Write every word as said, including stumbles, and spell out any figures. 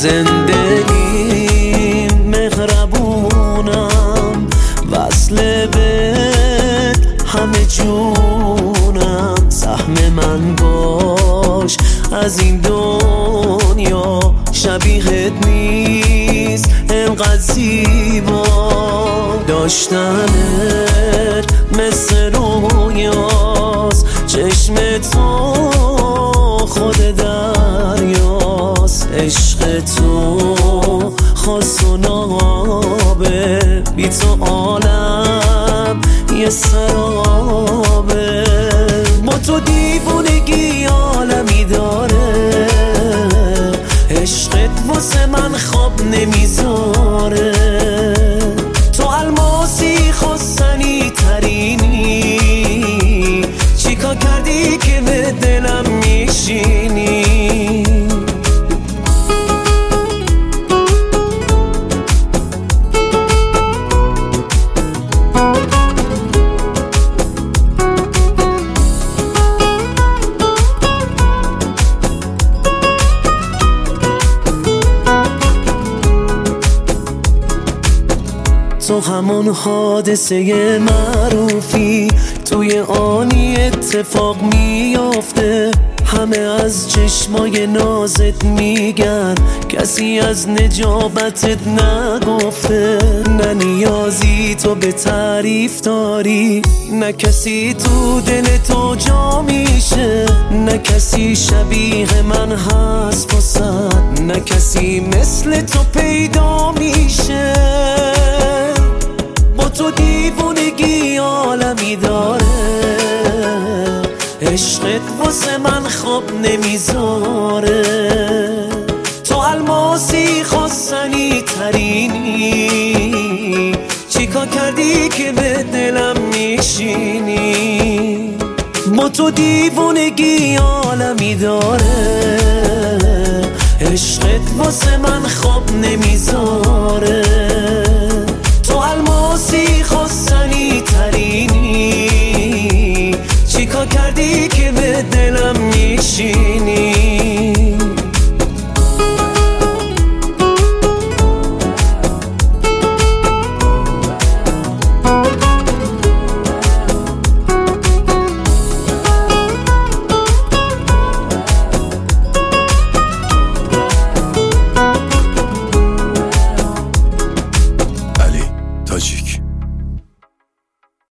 زندگی مهربونم، وصل بهت همه جونم. سهم من باش از این دنیا، شبیهت نیست انقدر زیبا. داشتنت مثل رویاست، چشم تو خود دریاست. عشق تو خاص و نابه، بی تو عالم یه سرابه. با تو دیوونگی عالمی داره، عشقت واسه من خواب نمیذاره. تو الماسی خواستنی ترینی، چیکار کردی که به دلم میشینی؟ تو همون حادثه معروفی، توی آنی اتفاق میافته. همه از چشمای نازت میگن، کسی از نجابتت نگفته. نه نیازی تو به تعریف داری، نه کسی تو دل تو جا میشه. نه کسی شبیه من هست واسد، نه کسی مثل تو پیدا میشه. با تو دیوونگی عالمی داره، عشقت واسه من خواب نمیذاره. تو الماسی خواستنی ترینی، چیکار کردی که به دلم میشینی؟ با تو دیوونگی عالمی داره، عشقت واسه من خواب نمیذاره. تو الماسی خواستنی ترینی، چیکار کردی که به دلم میشینی؟ علی تاجیک.